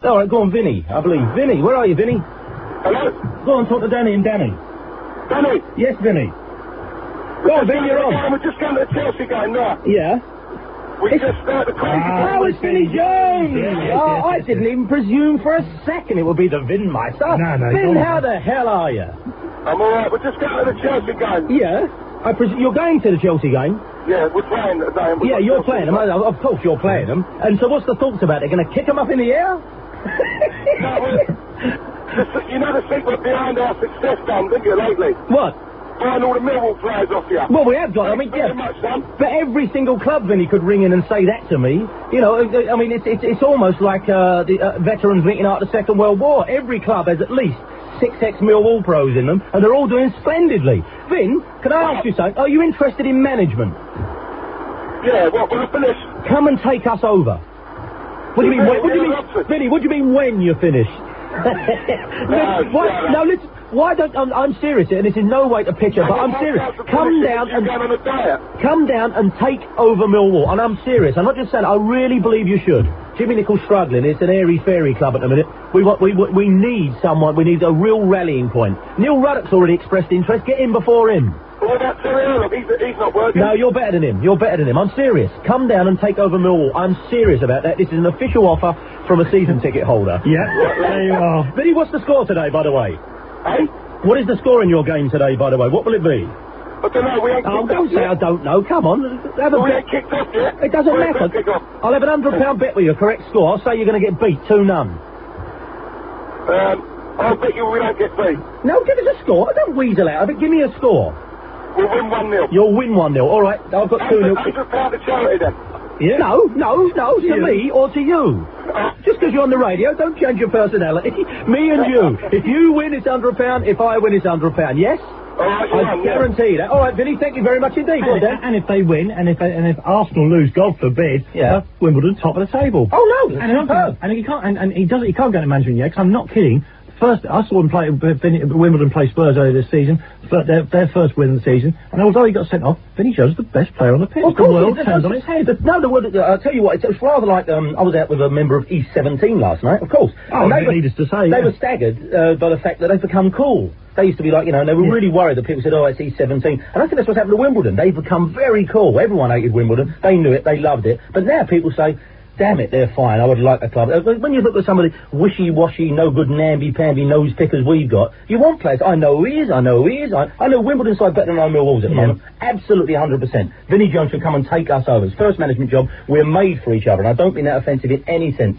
All right, go on, Vinny, I believe. Vinny, where are you, Vinny? Hello? Go on, talk to Danny and Danny. Danny? Yes, Vinny. Go on, Vinny, you're on. We're just going to the Chelsea game now. Yeah? We just started the crazy... Oh, it's Vinny Jones! Yes, I didn't even presume for a second it would be the Vinmeister. No, Vin, how the hell are you? I'm all right. We're just going to the Chelsea game. Yeah? You're going to the Chelsea game? Yeah, we're playing today. Yeah, you're playing them. Of course you're playing them. And so what's the thoughts about it? They're going to kick them up in the air? You know the secret behind our success, Tom, didn't you, lately? What? Buying all the Millwall players off you. Well, we have got. I mean, yeah. Much, son. But every single club, Vinny, could ring in and say that to me. You know, I mean, it's almost like the veterans meeting after the Second World War. Every club has at least 6 ex-Millwall pros in them, and they're all doing splendidly. Vin, can I ask you something? Are you interested in management? Yeah, what, when I finish? Come and take us over. What do you mean, what do you mean, Vinny, what do you mean when you're finished? No, listen, why don't, I'm serious, and this is no way to pitch her, but I'm serious. Come down and take over Millwall, and I'm serious. I'm not just saying, I really believe you should. Jimmy Nichols struggling, it's an airy-fairy club at the minute. We need someone, we need a real rallying point. Neil Ruddock's already expressed interest, get in before him. What about Terry Earl? He's not working. No, you're better than him. I'm serious. Come down and take over Millwall. I'm serious about that. This is an official offer from a season ticket holder. Yeah, there you are. Vinny, what's the score today, by the way? Hey? What is the score in your game today, by the way? What will it be? I don't know, we ain't kicked off don't say yet. I don't know. Come on. We ain't kicked off yet. It doesn't matter. I'll have an £100 bet with you, correct score. I'll say you're going to get beat 2-0. I'll bet you we don't get beat. No, give us a score. Don't weasel out of it. Give me a score. We'll win 1-0. You'll win 1-0. All right, I've got 2-0. £100 to charity then. Yeah. No, to me or to you. Just because you're on the radio, don't change your personality. Me and you. If you win, it's £100. If I win, it's £100. Yes? All right, I guarantee that. All right, Vinny, thank you very much indeed. And if they win, and if Arsenal lose, God forbid, Wimbledon top of the table. Oh no, and he can't go into management yet. Because I'm not kidding. First, I saw him play Wimbledon play Spurs earlier this season, their first win of the season, and although he got sent off, Vinny Jones is the best player on the pitch. Of the course, world turns on its head. I'll tell you what, it was rather like, I was out with a member of East 17 last night, of course. Oh, needless to say. They were staggered by the fact that they've become cool. They used to be like, and they were really worried that people said, oh, it's East 17. And I think that's what's happened to Wimbledon. They've become very cool. Everyone hated Wimbledon. They knew it. They loved it. But now people say, damn it, they're fine. I would like a club. When you look at some of the wishy-washy, no good namby-pamby nose pickers we've got, you want players. I know who he is. I know Wimbledon side better than I know Millwall's at the moment. Absolutely 100%. Vinny Jones should come and take us over. His first management job. We're made for each other, and I don't mean that offensive in any sense.